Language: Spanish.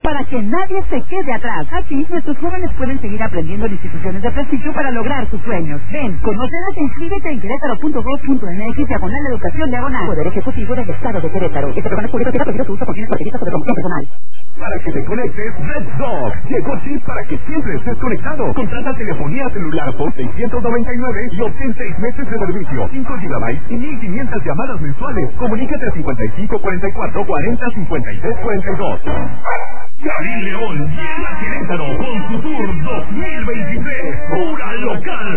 para que nadie se quede atrás. Así, nuestros jóvenes pueden seguir aprendiendo en instituciones de prestigio para lograr sus sueños. Ven, conócelas e inscríbete en querétaro.gov.mx/educación/. Poder Ejecutivo del Estado de Querétaro. Este programa es público y prohibido su uso con fines partidistas o de promoción personal. Para que te conectes, Red Dog. Llegó Chip para que siempre estés conectado. Contrata telefonía celular por $699 y obtén 6 meses de servicio, 5 GB y 1,500 llamadas mensuales. Comunícate a 5544 40 56 42. Karim León llega a Querétaro con su tour 2023. Pura local.